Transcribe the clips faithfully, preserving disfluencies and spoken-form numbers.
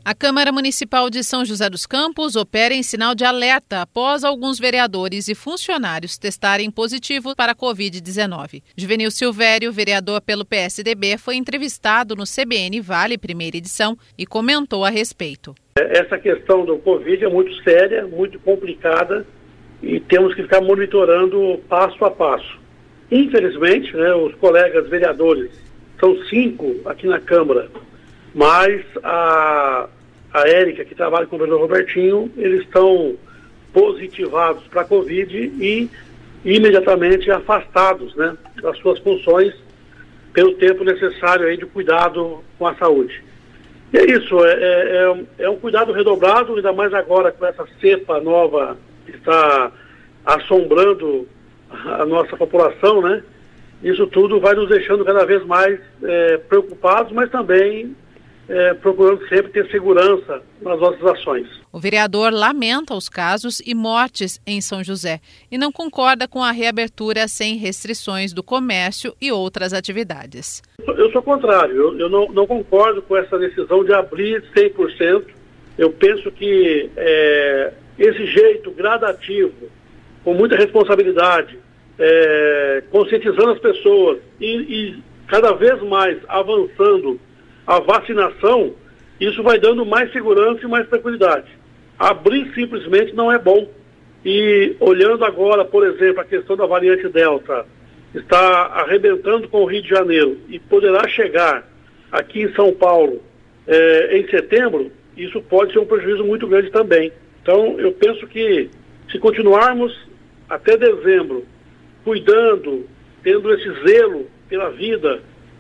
A Câmara Municipal de São José dos Campos opera em sinal de alerta após alguns vereadores e funcionários testarem positivo para a covid dezenove. Juvenil Silvério, vereador pelo P S D B, foi entrevistado no C B N Vale, primeira edição, e comentou a respeito. Essa questão do Covid é muito séria, muito complicada e temos que ficar monitorando passo a passo. Infelizmente, né, os colegas vereadores, são cinco aqui na Câmara, mas a, a Érica, que trabalha com o vereador Robertinho, eles estão positivados para a Covid e imediatamente afastados, né, das suas funções pelo tempo necessário aí de cuidado com a saúde. E é isso, é, é, é um cuidado redobrado, ainda mais agora com essa cepa nova que está assombrando a nossa população, né? Isso tudo vai nos deixando cada vez mais é, preocupados, mas também é, procurando sempre ter segurança nas nossas ações. O vereador lamenta os casos e mortes em São José e não concorda com a reabertura sem restrições do comércio e outras atividades. Eu sou contrário, eu, eu não, não concordo com essa decisão de abrir cem por cento. Eu penso que é, esse jeito gradativo, com muita responsabilidade, é, conscientizando as pessoas e, e cada vez mais avançando a vacinação, isso vai dando mais segurança e mais tranquilidade. Abrir simplesmente não é bom. E olhando agora, por exemplo, a questão da variante Delta, está arrebentando com o Rio de Janeiro e poderá chegar aqui em São Paulo é, em setembro, isso pode ser um prejuízo muito grande também. Então, eu penso que se continuarmos até dezembro, cuidando, tendo esse zelo pela vida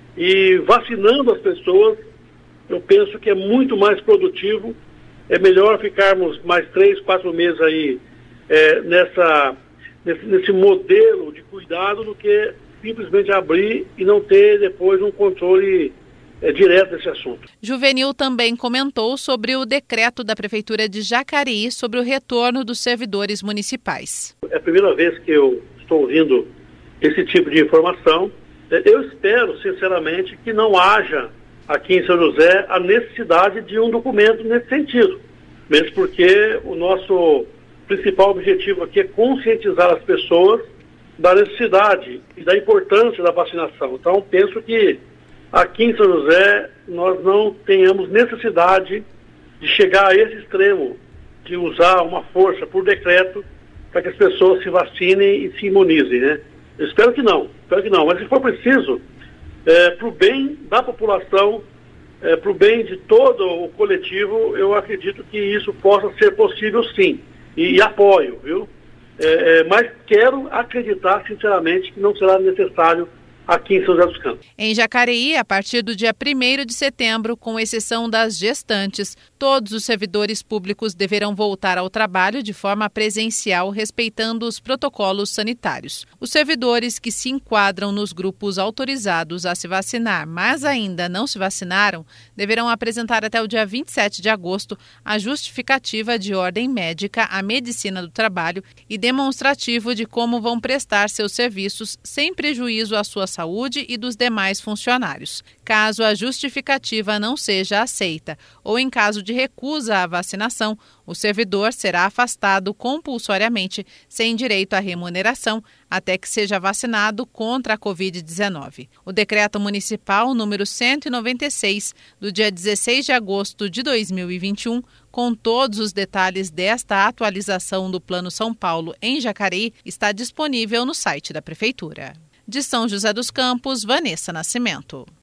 e vacinando as pessoas, eu penso que é muito mais produtivo. É melhor ficarmos mais três, quatro meses aí é, nessa, nesse, nesse modelo de cuidado do que simplesmente abrir e não ter depois um controle é, direto desse assunto. Juvenil também comentou sobre o decreto da Prefeitura de Jacareí sobre o retorno dos servidores municipais. É a primeira vez que eu estou ouvindo esse tipo de informação. Eu espero, sinceramente, que não haja aqui em São José a necessidade de um documento nesse sentido, mesmo porque o nosso principal objetivo aqui é conscientizar as pessoas da necessidade e da importância da vacinação. Então, penso que aqui em São José nós não tenhamos necessidade de chegar a esse extremo, de usar uma força por decreto para que as pessoas se vacinem e se imunizem, né? Eu espero que não, espero que não, mas se for preciso, é, para o bem da população, é, para o bem de todo o coletivo, eu acredito que isso possa ser possível sim, e, e apoio, viu? É, é, mas quero acreditar sinceramente que não será necessário aqui em São José dos Campos. Em Jacareí, a partir do dia primeiro de setembro, com exceção das gestantes, todos os servidores públicos deverão voltar ao trabalho de forma presencial, respeitando os protocolos sanitários. Os servidores que se enquadram nos grupos autorizados a se vacinar, mas ainda não se vacinaram, deverão apresentar até o dia vinte e sete de agosto a justificativa de ordem médica à medicina do trabalho e demonstrativo de como vão prestar seus serviços sem prejuízo à sua saúde e dos demais funcionários. Caso a justificativa não seja aceita ou em caso de recusa à vacinação, o servidor será afastado compulsoriamente sem direito à remuneração até que seja vacinado contra a covid dezenove. O decreto municipal número cento e noventa e seis, do dia dezesseis de agosto de dois mil e vinte e um, com todos os detalhes desta atualização do Plano São Paulo em Jacareí, está disponível no site da Prefeitura. De São José dos Campos, Vanessa Nascimento.